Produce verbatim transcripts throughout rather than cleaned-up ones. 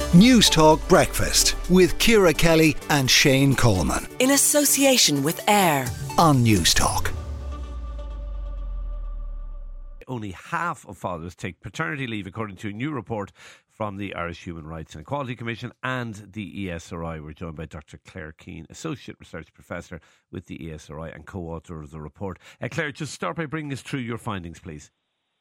News Talk Breakfast with Ciara Kelly and Shane Coleman. In association with AIR on News Talk. Only half of fathers take paternity leave, according to a new report from the Irish Human Rights and Equality Commission and the E S R I. We're joined by Doctor Claire Keane, Associate Research Professor with the E S R I and co-author of the report. Uh, Claire, just start by bringing us through your findings, please.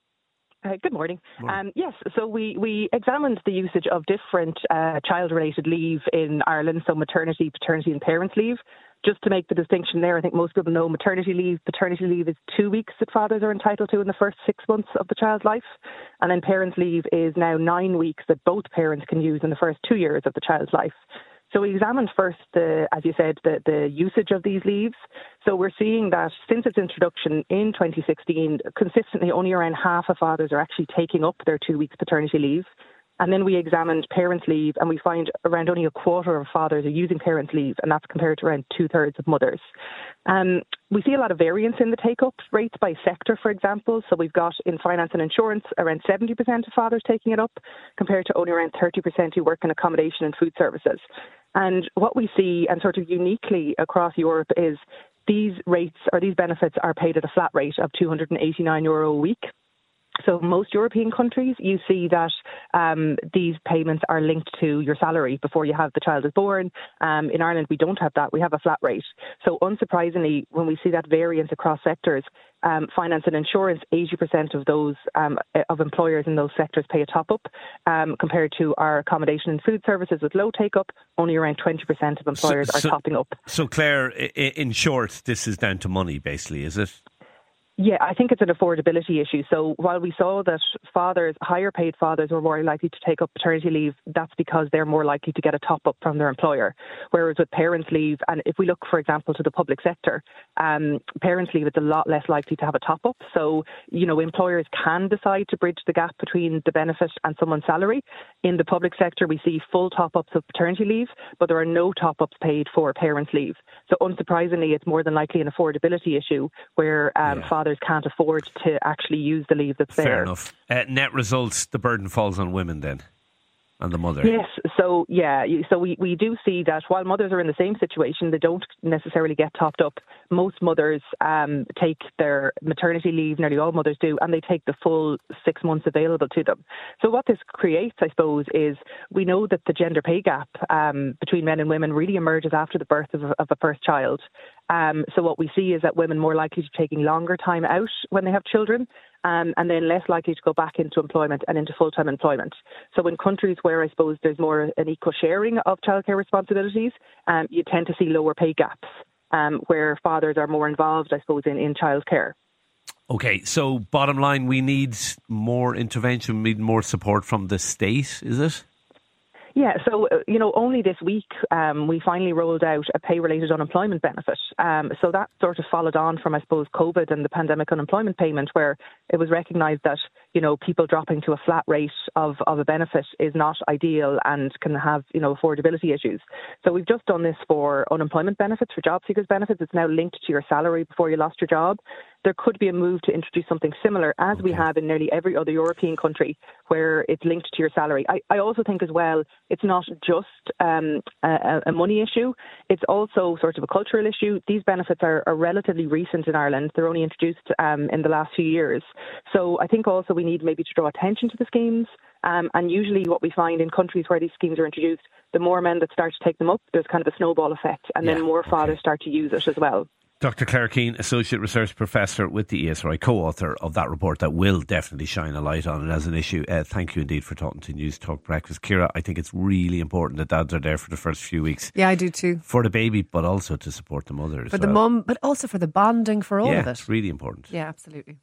Uh, good morning. morning. Um, yes, so we, we examined the usage of different uh, child-related leave in Ireland, so maternity, paternity and parents' leave. Just to make the distinction there, I think most people know maternity leave. Paternity leave is two weeks that fathers are entitled to in the first six months of the child's life. And then parents' leave is now nine weeks that both parents can use in the first two years of the child's life. So we examined first, the, as you said, the, the usage of these leaves. So we're seeing that since its introduction in twenty sixteen, consistently only around half of fathers are actually taking up their two weeks paternity leave. And then we examined parents' leave, and we find around only a quarter of fathers are using parents' leave, and that's compared to around two-thirds of mothers. Um, we see a lot of variance in the take-up rates by sector, for example. So we've got in finance and insurance around seventy percent of fathers taking it up, compared to only around thirty percent who work in accommodation and food services. And what we see, and sort of uniquely across Europe, is these rates or these benefits are paid at a flat rate of two hundred eighty-nine euro a week. So most European countries, you see that um, these payments are linked to your salary before you have the child is born. Um, in Ireland, we don't have that. We have a flat rate. So unsurprisingly, when we see that variance across sectors, um, finance and insurance, eighty percent of those um, of employers in those sectors pay a top-up, um, compared to our accommodation and food services with low take-up, only around twenty percent of employers so, so, are topping up. So, Claire, in short, this is down to money, basically, is it? Yeah, I think it's an affordability issue. So while we saw that fathers, higher paid fathers were more likely to take up paternity leave, that's because they're more likely to get a top up from their employer. Whereas with parents' leave, and if we look, for example, to the public sector, um, parents' leave is a lot less likely to have a top up. So, you know, employers can decide to bridge the gap between the benefit and someone's salary. In the public sector, we see full top ups of paternity leave, but there are no top ups paid for parents' leave. So unsurprisingly, it's more than likely an affordability issue where um, yeah. fathers can't afford to actually use the leave that's Fair there. Fair enough. Uh, net results, the burden falls on women then, and the mother. Yes, so yeah, so we, we do see that while mothers are in the same situation, they don't necessarily get topped up. Most mothers um, take their maternity leave, nearly all mothers do, and they take the full six months available to them. So what this creates, I suppose, is we know that the gender pay gap um, between men and women really emerges after the birth of a, of a first child. Um, so what we see is that women more likely to be taking longer time out when they have children, um, and then less likely to go back into employment and into full-time employment. So in countries where I suppose there's more an equal sharing of childcare responsibilities, um, you tend to see lower pay gaps, um, where fathers are more involved, I suppose, in, in childcare. Okay, so bottom line, we need more intervention, we need more support from the state, is it? Yeah, so, uh, you know, only this week um, we finally rolled out a pay-related unemployment benefit. Um, so that sort of followed on from, I suppose, COVID and the pandemic unemployment payment, where it was recognised that, you know, people dropping to a flat rate of, of a benefit is not ideal and can have, you know, affordability issues. So we've just done this for unemployment benefits, for job seekers benefits. It's now linked to your salary before you lost your job. There could be a move to introduce something similar, as okay. we have in nearly every other European country, where it's linked to your salary. I, I also think as well, it's not just um, a, a money issue. It's also sort of a cultural issue. These benefits are, are relatively recent in Ireland. They're only introduced um, in the last few years. So I think also we need maybe to draw attention to the schemes. Um, and usually what we find in countries where these schemes are introduced, the more men that start to take them up, there's kind of a snowball effect, and yeah, then more fathers okay. start to use it as well. Doctor Claire Keane, Associate Research Professor with the E S R I, co-author of that report that will definitely shine a light on it as an issue. Uh, thank you indeed for talking to News Talk Breakfast. Ciara, I think it's really important that dads are there for the first few weeks. Yeah, I do too. For the baby, but also to support the mother as For well. the mum, but also for the bonding, for all yeah, of it. It's really important. Yeah, absolutely.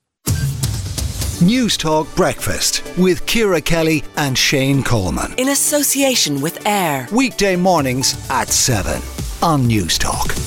News Talk Breakfast with Ciara Kelly and Shane Coleman. In association with AIR. Weekday mornings at seven on News Talk.